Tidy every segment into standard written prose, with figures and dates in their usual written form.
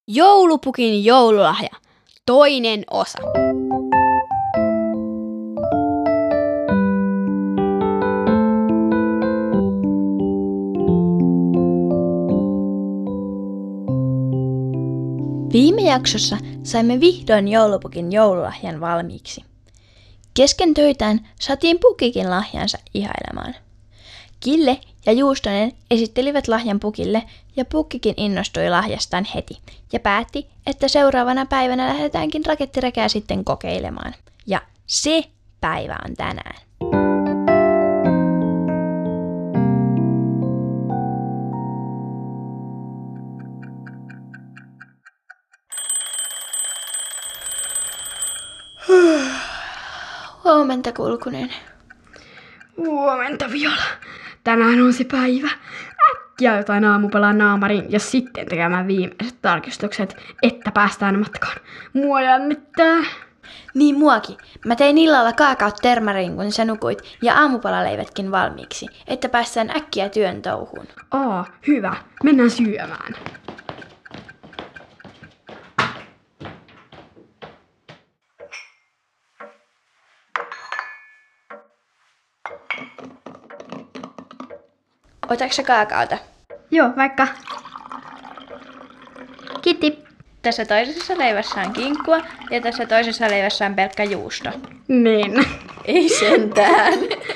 Joulupukin joululahja. Toinen osa. Viime jaksossa saimme vihdoin joulupukin joululahjan valmiiksi. Kesken töitään saatiin pukikin lahjansa ihailemaan. Kille ja Juustonen esittelivät lahjan pukille ja pukkikin innostui lahjastaan heti ja päätti, että seuraavana päivänä lähdetäänkin rakettirekää sitten kokeilemaan. Ja se päivä on tänään. Huomenta, Kulkunen. Huomenta, Viola. Tänään on se päivä. Äkkiä jotain aamupalan naamariin ja sitten tekemään viimeiset tarkistukset, että päästään matkaan. Mua jännittää. Niin muakin. Mä tein illalla kaakaot termariin, kun sä nukuit, ja aamupaleivätkin valmiiksi, että päästään äkkiä työn touhuun. Hyvä. Mennään syömään. Otatko sä kaakaota? Joo, vaikka. Kiitti. Tässä toisessa leivässä on kinkkua ja tässä toisessa leivässä on pelkkä juusto. Niin. Ei sentään.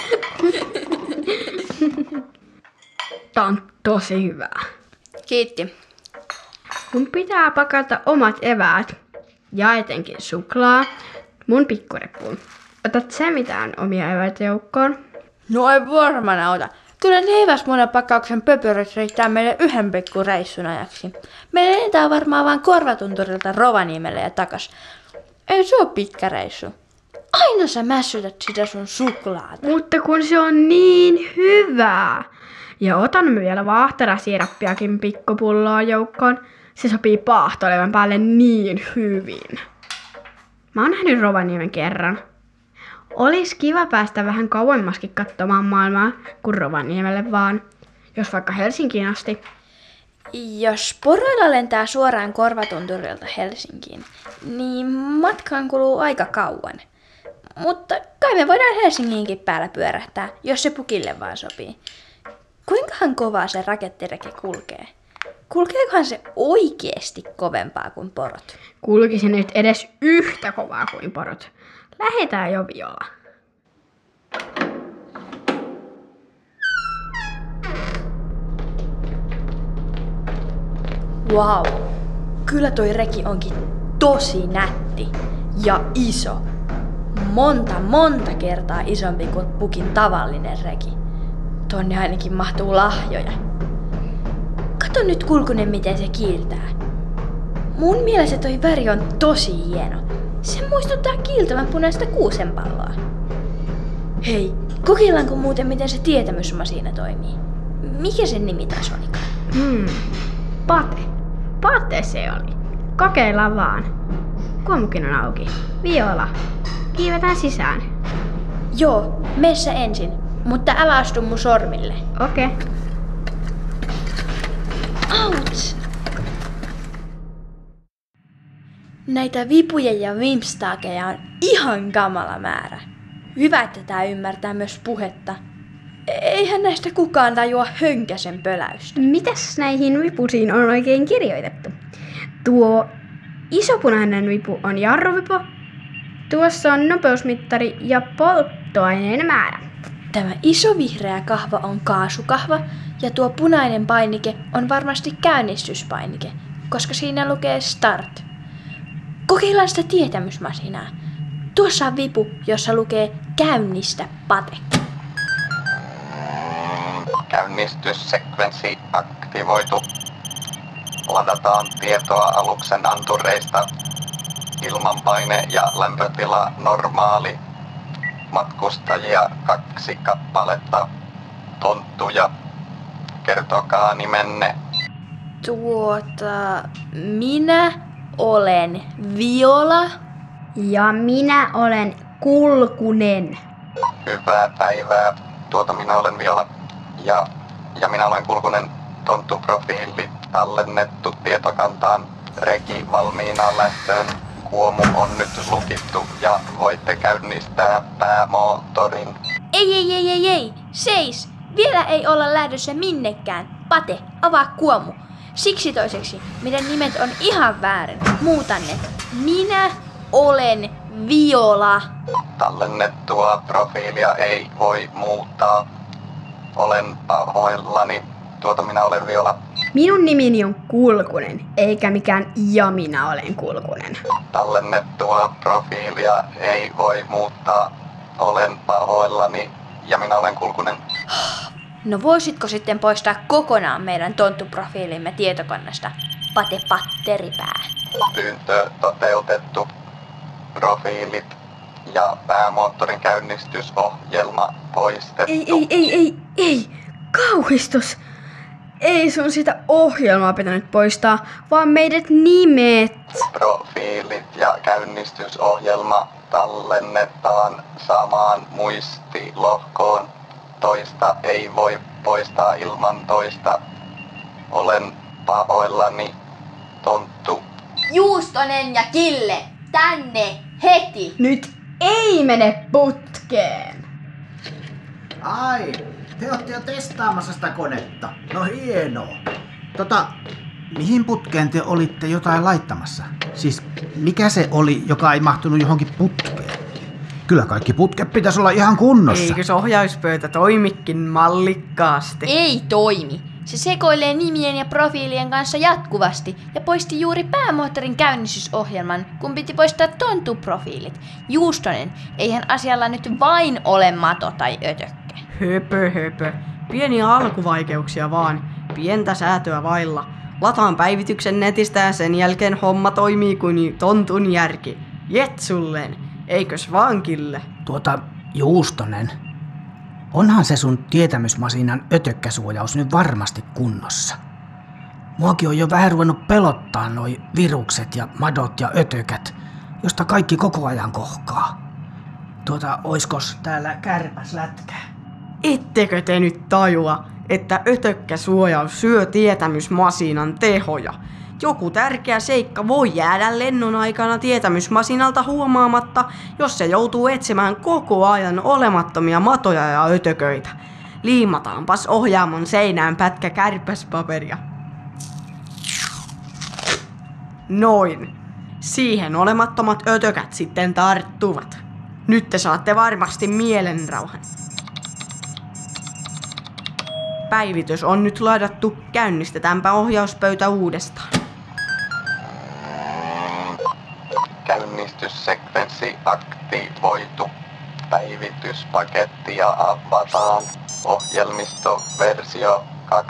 Tää on tosi hyvää. Kiitti. Mun pitää pakata omat eväät ja etenkin suklaa mun pikkureppuun. Otat sä mitään omia eväitä joukkoon? No ei varmaan ota. Kyllä leiväsmunapakkauksen pöpöröt riittää meille yhden pikku reissun ajaksi. Me lentää varmaan vaan Korvatunturilta Rovaniemelle ja takas. Ei se oo pitkä reissu. Aina sä mässytät sitä sun suklaata. Mutta kun se on niin hyvää. Ja otan vielä vaahterasiirappiakin pikkupulloa joukkoon. Se sopii paahtoleivän päälle niin hyvin. Mä oon nähnyt Rovaniemen kerran. Olis kiva päästä vähän kauemmaskin katsomaan maailmaa kuin Rovaniemelle vaan, jos vaikka Helsinkiin asti. Jos poroilla lentää suoraan Korvatunturilta Helsinkiin, niin matkaan kuluu aika kauan. Mutta kai me voidaan Helsinginkin päällä pyörähtää, jos se pukille vaan sopii. Kuinkahan kovaa se rakettireke kulkee? Kulkeekohan se oikeesti kovempaa kuin porot? Kulki se nyt edes yhtä kovaa kuin porot. Lähetään jo, Viola. Wow, kyllä toi reki onkin tosi nätti ja iso. Monta kertaa isompi kuin pukin tavallinen reki. Tonne ainakin mahtuu lahjoja. Kato nyt, Kulkunen, miten se kiiltää. Mun mielestä toi väri on tosi hieno. Se muistuttaa kiiltävän punaista kuusenpalloa. Hei, kokeillaanko muuten miten se tietämysmasina toimii? Mikä sen nimi taas olikaan? Pate. Pate se oli. Kokeillaan vaan. Kuomukin on auki. Viola, kiivetään sisään. Joo, meissä ensin, mutta älä astu mun sormille. Okei. Auts! Näitä vipuja ja vimstaakeja on ihan kamala määrä. Hyvä, että tää ymmärtää myös puhetta. Eihän näistä kukaan tajua hönkäsen pöläystä. Mitäs näihin vipusiin on oikein kirjoitettu? Tuo isopunainen vipu on jarruvipu. Tuossa on nopeusmittari ja polttoaineen määrä. Tämä iso vihreä kahva on kaasukahva ja tuo punainen painike on varmasti käynnistyspainike, koska siinä lukee start. Kokeillaan sitä tietämysmasinaa. Tuossa on vipu, jossa lukee käynnistä pate. Käynnistyssekvenssi aktivoitu. Ladataan tietoa aluksen antureista. Ilmanpaine ja lämpötila normaali. Matkustajia 2 kappaletta. Tonttuja. Kertokaa nimenne. Minä olen Viola. Ja minä olen Kulkunen. Hyvää päivää. Minä olen Viola. Ja minä olen Kulkunen. Tonttuprofiili tallennettu tietokantaan. reki valmiina lähtöön. Kuomu on nyt lukittu ja voitte käynnistää päämoottorin. Ei. Seis. Vielä ei olla lähdössä minnekään. Pate, avaa kuomu. Siksi toiseksi, meidän nimet on ihan väärin. Muutan ne. Minä olen Viola. Tallennettua profiilia ei voi muuttaa. Olen pahoillani. Minä olen Viola. Minun nimeni on Kulkunen, eikä mikään ja minä olen Kulkunen. Tallennettua profiilia ei voi muuttaa. Olen pahoillani ja minä olen Kulkunen. No voisitko sitten poistaa kokonaan meidän tonttuprofiilimme tietokannasta? Pate patteripää. Pyyntö toteutettu. Profiilit ja päämoottorin käynnistysohjelma poistettu. Ei. Kauhistus. Ei sun sitä ohjelmaa pitänyt poistaa, vaan meidät nimet. Profiilit ja käynnistysohjelma tallennetaan samaan muistilohkoon. Toista ei voi poistaa ilman toista. Olen pahoillani, Tonttu. Juustonen ja Kille, tänne heti! Nyt ei mene putkeen. Ai, te olette jo testaamassa sitä konetta. No hienoa. Mihin putkeen te olitte jotain laittamassa? Siis mikä se oli, joka ei mahtunut johonkin putkeen? Kyllä kaikki putket pitäisi olla ihan kunnossa. Eikö se ohjauspöytä toimikin mallikkaasti? Ei toimi. Se sekoilee nimien ja profiilien kanssa jatkuvasti ja poisti juuri päämoottorin käynnistysohjelman, kun piti poistaa tonttuprofiilit. Juustonen, eihän asialla nyt vain ole mato tai ötökkä. Höpö. Pieniä alkuvaikeuksia vaan. Pientä säätöä vailla. Lataan päivityksen netistä ja sen jälkeen homma toimii kuin tontun järki. Jetsulleen. Eikös vaan, Kille? Juustonen. Onhan se sun tietämysmasiinan ötökkäsuojaus nyt varmasti kunnossa. Muakin on jo vähän ruvennut pelottaa noi virukset ja madot ja ötökät, josta kaikki koko ajan kohkaa. Oiskos täällä kärpäslätkää? Ettekö te nyt tajua, että ötökkäsuojaus syö tietämysmasiinan tehoja? Joku tärkeä seikka voi jäädä lennon aikana tietämysmasinalta huomaamatta, jos se joutuu etsimään koko ajan olemattomia matoja ja ötököitä. Liimataanpas ohjaamon seinään pätkä kärpäspaperia. Noin. Siihen olemattomat ötökät sitten tarttuvat. Nyt te saatte varmasti mielenrauhan. Päivitys on nyt ladattu. Käynnistetäänpä ohjauspöytä uudestaan. Käynnistyssekvenssi aktivoitu. Päivityspakettia avataan. Ohjelmistoversio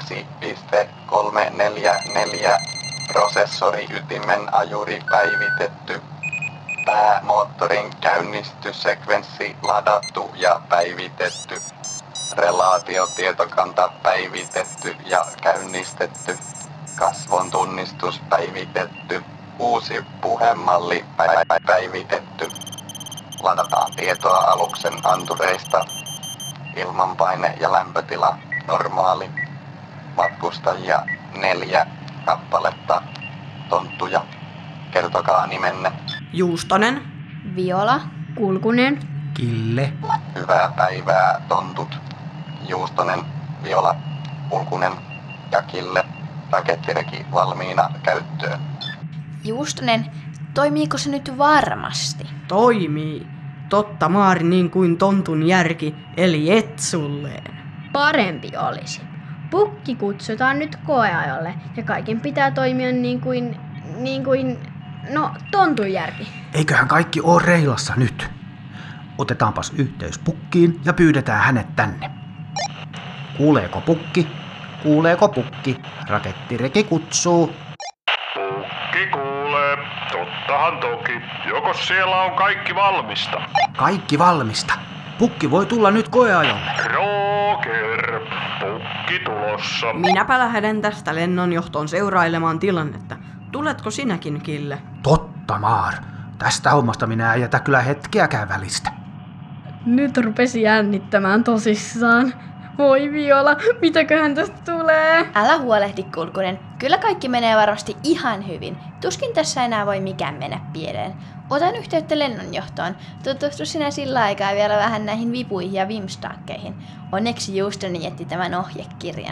2.344. Prosessoriytimen ajuri päivitetty. Päämoottorin käynnistyssekvenssi ladattu ja päivitetty. Relaatiotietokanta päivitetty ja käynnistetty. Kasvon tunnistus päivitetty. Uusi puhemalli päivitetty. Ladataan tietoa aluksen antureista. Ilmanpaine ja lämpötila normaali. Matkustajia 4 kappaletta. Tonttuja. Kertokaa nimenne. Juustonen. Viola. Kulkunen. Kille. Hyvää päivää, tontut. Juustonen, Viola, Kulkunen ja Kille. Rakettireki valmiina käyttöön. Juustonen, toimiiko se nyt varmasti? Toimii. Totta maari niin kuin tontun järki, eli etsulleen. Parempi olisi. Pukki kutsutaan nyt koeajolle ja kaiken pitää toimia niin kuin tontun järki. Eiköhän kaikki oo reilassa nyt. Otetaanpas yhteys Pukkiin ja pyydetään hänet tänne. Kuuleeko Pukki? Kuuleeko Pukki? Rakettireki kutsuu. Pukki kuulee. Tottahan toki. Joko siellä on kaikki valmista? Kaikki valmista. Pukki voi tulla nyt koeajolle. Roger. Pukki tulossa. Minäpä lähden tästä lennonjohtoon seurailemaan tilannetta. Tuletko sinäkin, Kille? Totta, Maar. Tästä hommasta minä en jätä kyllä hetkeäkään välistä. Nyt rupesi jännittämään tosissaan. Voi Viola, mitäköhän tästä tulee? Älä huolehti, Kulkunen. Kyllä kaikki menee varmasti ihan hyvin. Tuskin tässä enää voi mikään mennä pieleen. Otan yhteyttä lennonjohtoon. Tutustu sinä sillä aikaa vielä vähän näihin vipuihin ja vimstakkeihin. Onneksi Juustoni jätti tämän ohjekirjan.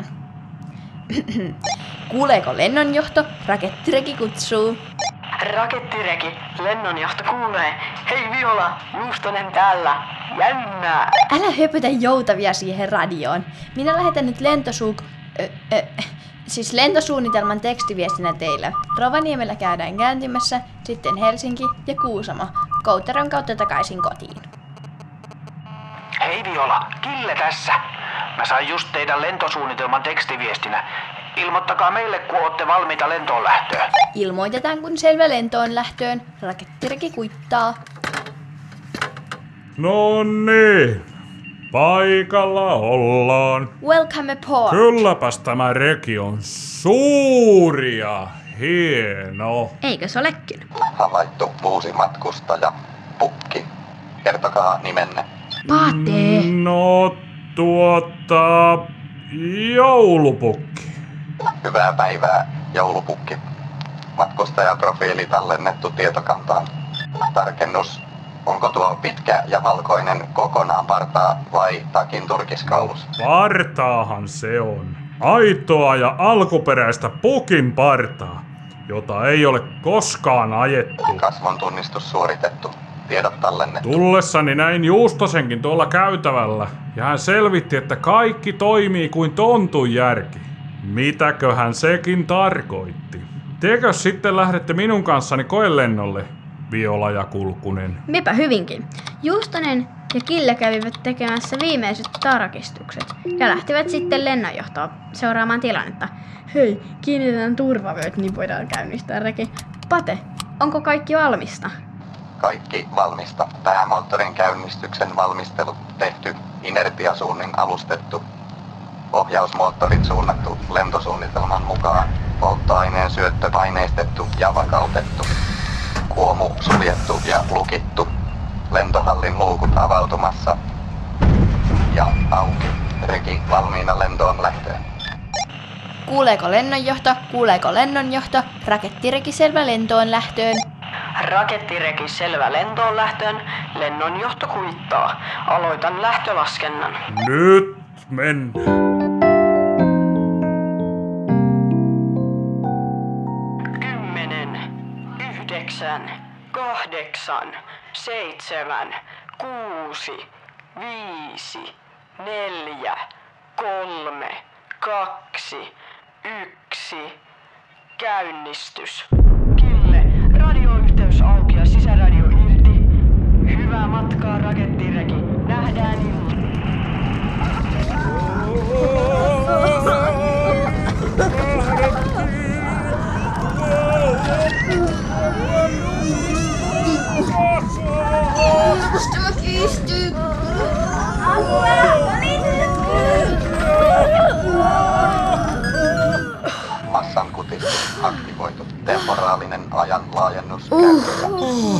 Kuuleeko lennonjohto? Rakettireki kutsuu. Rakettireki, lennonjohto kuulee. Hei Viola, Juustonen täällä. Jännää. Älä höpötä joutavia siihen radioon. Minä lähetän nyt lentosuunnitelman tekstiviestinä teille. Rovaniemellä käydään kääntymässä, sitten Helsinki ja Kuusamo. Kouteron kautta takaisin kotiin. Hei Viola, Kille tässä. Mä sain just teidän lentosuunnitelman tekstiviestinä. Ilmoittakaa meille, kun ootte valmiita lentoon lähtöön. Ilmoitetaan, kun selvä lentoon lähtöön. Rakettireki kuittaa. No niin, paikalla ollaan. Welcome aboard. Kylläpäs tämä reki on suuri ja hieno. Eikö se olekin? Havaittu uusi matkustaja. Pukki. Kertokaa nimenne. Pate! No joulupukki. Hyvää päivää, joulupukki. Matkustajaprofiili tallennettu tietokantaan. Tarkennus. Onko tuo pitkä ja valkoinen kokonaan partaa vai takin turkiskaulus? Partaahan se on. Aitoa ja alkuperäistä pukin partaa, jota ei ole koskaan ajettu. Kasvon tunnistus suoritettu. Tiedot tallennettu. Tullessani näin Juustosenkin tuolla käytävällä, ja hän selvitti, että kaikki toimii kuin tontun järki. Mitäköhän sekin tarkoitti? Tekö sitten lähdette minun kanssani koelennolle, Viola ja Kulkunen? Mepä hyvinkin. Juustonen ja Kille kävivät tekemässä viimeiset tarkistukset ja lähtivät sitten lennonjohtoon seuraamaan tilannetta. Hei, kiinnitetään turvavyöt, niin voidaan käynnistää reki. Pate, onko kaikki valmista? Kaikki valmista. Päämoottorin käynnistyksen valmistelu tehty. Inertiasuunnin alustettu. Ohjausmoottorit suunnattu lentosuunnitelman mukaan. Polttoaineen syöttö paineistettu ja vakautettu. Kuomu suljettu ja lukittu. Lentohallin luukut avautumassa. Ja auki. Reki valmiina lentoon lähtöön. Kuuleeko lennonjohto? Kuuleeko lennonjohto? Rakettireki selvä lentoon lähtöön. Rakettireki selvä lentoon lähtöön. Lennonjohto kuittaa. Aloitan lähtölaskennan. Nyt mennään. 10, 9, 8, 7, 6, 5, 4, 3, 2, 1. Käynnistys. Kille, radioyhteys auki ja sisäradio irti. Hyvää matkaa, rakettireki. Nähdään illalla. Massan kutistus aktivoitu. Temporaalinen ajan laajennus käynnissä.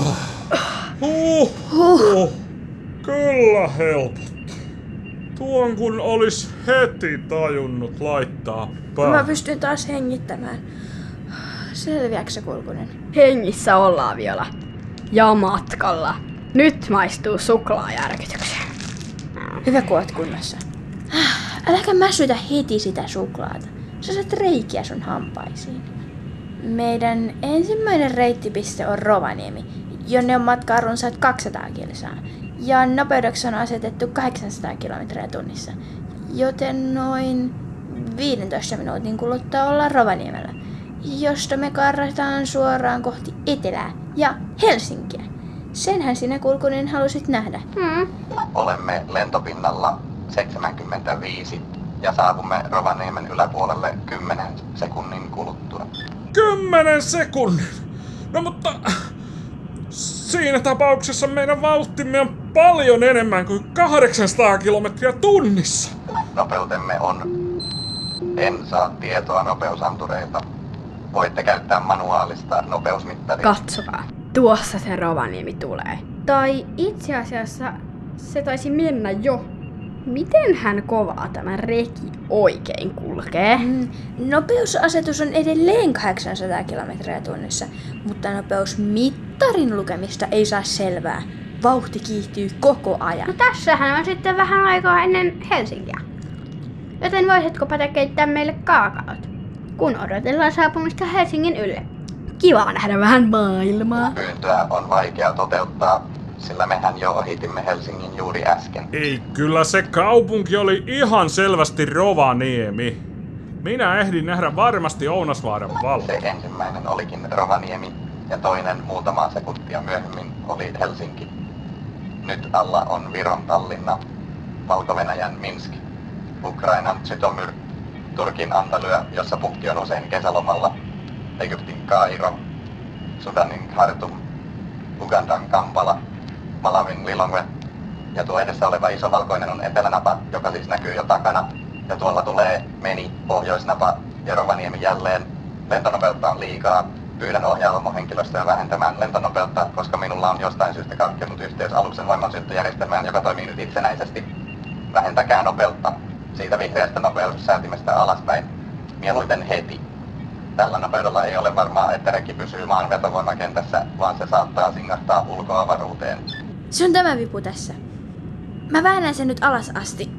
Kyllä helpotti. Tuon kun olis heti tajunnut laittaa päähän. Mä pystyn taas hengittämään. Selviääkö se, Kulkunen? Hengissä ollaan vielä. Ja matkalla. Nyt maistuu suklaajärkytykseen. Hyvä, kun oot kunnossa. Äläkä mäsytä heti sitä suklaata. Sä saat reikiä sun hampaisiin. Meidän ensimmäinen reittipiste on Rovaniemi, jonne on matkaa runsaat 200 kilsaa. Ja nopeudeksi on asetettu 800 kilometriä tunnissa. Joten noin 15 minuutin kuluttua ollaan Rovaniemellä, josta me karrataan suoraan kohti etelää ja Helsinkiä. Senhän sinä, Kulkunen, halusit nähdä. Olemme lentopinnalla 75 ja saavumme Rovaniemen yläpuolelle 10 sekunnin kuluttua. 10 sekunnin! No mutta siinä tapauksessa meidän vauhtimme on paljon enemmän kuin 800 kilometriä tunnissa. Nopeutemme on... En saa tietoa nopeusantureilta. Voitte käyttää manuaalista nopeusmittaria. Katsokaa. Tuossa se Rovaniemi tulee. Tai itse asiassa se taisi mennä jo. Mitenhän kovaa tämä reki oikein kulkee? Nopeusasetus on edelleen 800 kilometriä tunnissa, mutta nopeusmittarin lukemista ei saa selvää. Vauhti kiihtyy koko ajan. No tässähän on sitten vähän aikaa ennen Helsinkiä. Joten voisitko Pate keittää meille kaakaot, kun odotellaan saapumista Helsingin ylle? Kiva nähdä vähän maailmaa. Pyyntöä on vaikea toteuttaa, sillä mehän jo ohitimme Helsingin juuri äsken. Ei, kyllä se kaupunki oli ihan selvästi Rovaniemi. Minä ehdin nähdä varmasti Ounasvaaran valot. Se ensimmäinen olikin Rovaniemi ja toinen muutamaa sekuntia myöhemmin oli Helsinki. Nyt alla on Viron Tallinna, Valko-Venäjän Minsk, Ukrainan Zytomyr, Turkin Antalya, jossa pukki on usein kesälomalla, Egyptin Kairo, Sudanin Khartoum, Ugandan Kampala, Malawin Lilongwe ja tuo edessä oleva iso valkoinen on etelänapa, joka siis näkyy jo takana. Ja tuolla tulee Meni, pohjoisnapa ja Rovaniemi jälleen. Lentonopeutta on liikaa. Pyydän ohjaamohenkilöstöä vähentämään lentonopeutta, koska minulla on jostain syystä katkennut yhteys aluksen voimansyöttöjärjestelmään, joka toimii nyt itsenäisesti. Vähentäkää nopeutta siitä vihreästä nopeussäätimestä alaspäin. Mieluiten heti. Tällä nopeudella ei ole varmaa, että reki pysyy maan vetovoimakentässä, vaan se saattaa singahtaa ulkoavaruuteen. Se on tämä vipu tässä. Mä väännän sen nyt alas asti.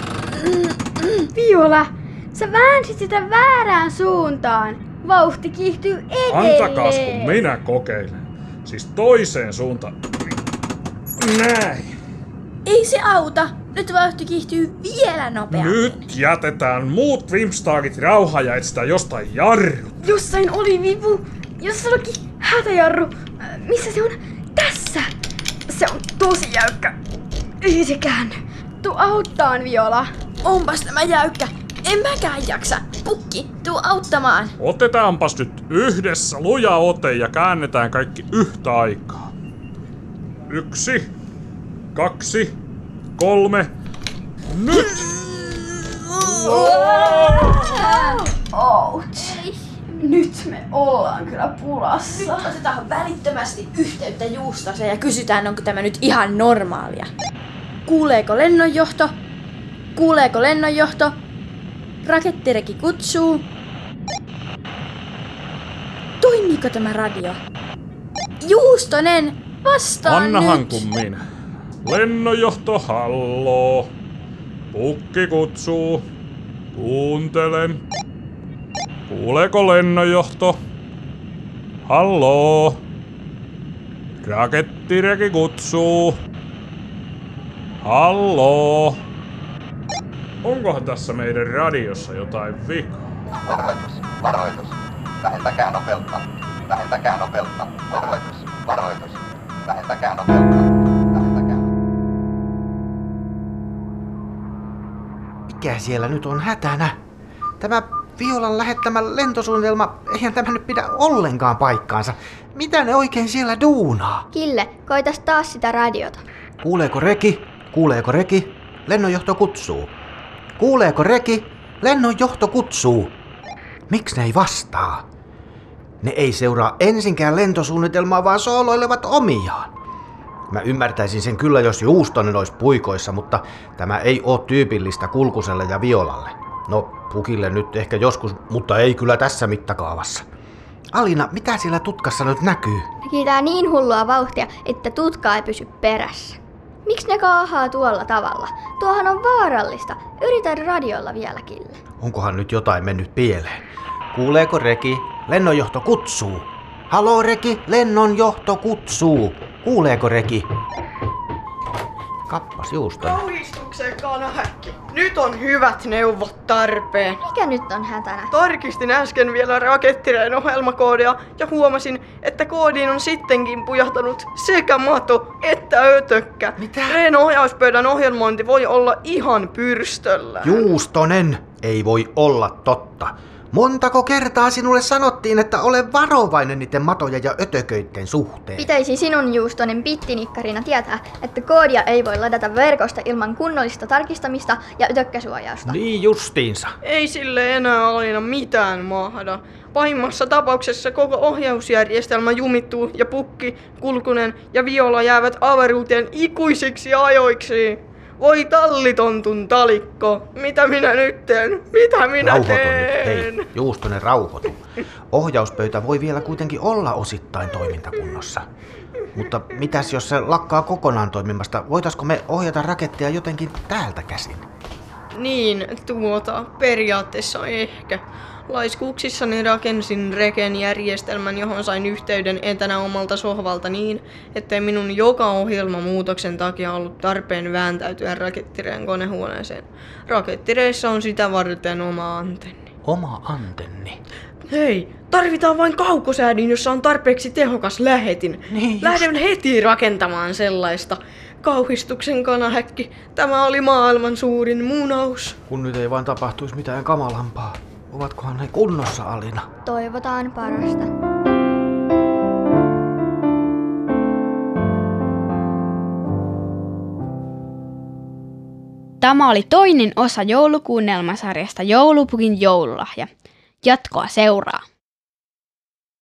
Viola, sä väänsit sitä väärään suuntaan. Vauhti kiihtyy edelleen. Antakaas kun minä kokeilen. Siis toiseen suuntaan. Näin. Ei se auta. Nyt vauhti kiihtyy vielä nopeammin. Nyt jätetään muut Vimstagit rauhaan ja etsitään jostain jarru. Jossain oli vipu. Jossa luki hätäjarru. Missä se on? Tässä. Se on tosi jäykkä. Ei se käänny. Tuu auttaan, Viola. Onpas tämä jäykkä. En mäkään jaksa. Pukki, tuu auttamaan. Otetaanpas nyt yhdessä luja ote ja käännetään kaikki yhtä aikaa. 1, 2, 3. Nyt! Ouch. Nyt me ollaan kyllä pulassa. Nyt otetaan välittömästi yhteyttä Juustoseen ja kysytään, onko tämä nyt ihan normaalia. Kuuleeko lennonjohto? Kuuleeko lennonjohto? Rakettireki kutsuu. Toimiiko tämä radio? Juustonen, vastaa Annahan nyt! kun minä. Lennonjohto, halloo. Pukki kutsuu. Kuuntelen. Kuuleeko lennonjohto? Halloo. Rakettireki kutsuu. Halloo. Onkohan tässä meidän radiossa jotain vikaa? Varoitus, varoitus. Vähentäkää nopeutta. Vähentäkää nopeutta. Varoitus, varoitus. Vähentäkää nopeutta. Vähentäkää. Mikä siellä nyt on hätänä? Tämä Violan lähettämä lentosuunnitelma, eihän tämä nyt pidä ollenkaan paikkaansa. Mitä ne oikein siellä duunaa? Kille, koitas taas sitä radiota. Kuuleeko reki? Kuuleeko reki? Lennonjohto kutsuu. Kuuleeko reki? Lennonjohto kutsuu. Miksi ne ei vastaa? Ne ei seuraa ensinkään lentosuunnitelmaa, vaan sooloilevat omiaan. Mä ymmärtäisin sen kyllä, jos Juustonen olisi puikoissa, mutta tämä ei ole tyypillistä Kulkuselle ja Violalle. No, Pukille nyt ehkä joskus, mutta ei kyllä tässä mittakaavassa. Alina, mitä siellä tutkassa nyt näkyy? Näkitää niin hullua vauhtia, että tutka ei pysy perässä. Miksi ne kaahaa tuolla tavalla? Tuohan on vaarallista. Yritän radiolla vielä, Kille. Onkohan nyt jotain mennyt pieleen? Kuuleeko reki? Lennonjohto kutsuu. Haloo reki, lennonjohto kutsuu. Kuuleeko reki? Kappas Juustonen. Kauhistuksen kanahäkki. Nyt on hyvät neuvot tarpeen. Mikä nyt on hätänä? Tarkistin äsken vielä rakettireen ohjelmakoodia ja huomasin, että koodiin on sittenkin pujahtanut sekä mato että ötökkä. Mitä? Reen ohjauspöydän ohjelmointi voi olla ihan pyrstöllä. Juustonen, ei voi olla totta. Montako kertaa sinulle sanottiin, että ole varovainen niiden matoja ja ötököiden suhteen? Pitäisi sinun Juustonen bittinikkarina tietää, että koodia ei voi ladata verkosta ilman kunnollista tarkistamista ja ötökkäsuojausta. Niin justiinsa. Ei sille enää Alina mitään mahda. Pahimmassa tapauksessa koko ohjausjärjestelmä jumittuu ja Pukki, Kulkunen ja Viola jäävät avaruuteen ikuisiksi ajoiksi. Voi tallitontun talikko, mitä minä nyt teen? Mitä minä Rauhoitu teen? nyt, hei, Juustonen, rauhoitu. Ohjauspöytä voi vielä kuitenkin olla osittain toimintakunnossa. Mutta mitäs jos se lakkaa kokonaan toimimasta? Voitaisko me ohjata rakettia jotenkin täältä käsin? Niin, periaatteessa ehkä. Laiskuuksissani rakensin Reken järjestelmän, johon sain yhteyden etänä omalta sohvalta niin, ettei minun joka ohjelmamuutoksen takia ollut tarpeen vääntäytyä rakettireen konehuoneeseen. Rakettireissa on sitä varten oma antenni. Oma antenni? Hei, tarvitaan vain kaukosäädin, jossa on tarpeeksi tehokas lähetin. Niin Lähden heti rakentamaan sellaista. Kauhistuksen kanahäkki, tämä oli maailman suurin munaus. Kun nyt ei vaan tapahtuisi mitään kamalampaa. Ovatkohan ne kunnossa, Alina? Toivotaan parasta. Tämä oli toinen osa joulukuunnelmasarjasta Joulupukin joululahja. Jatkoa seuraa.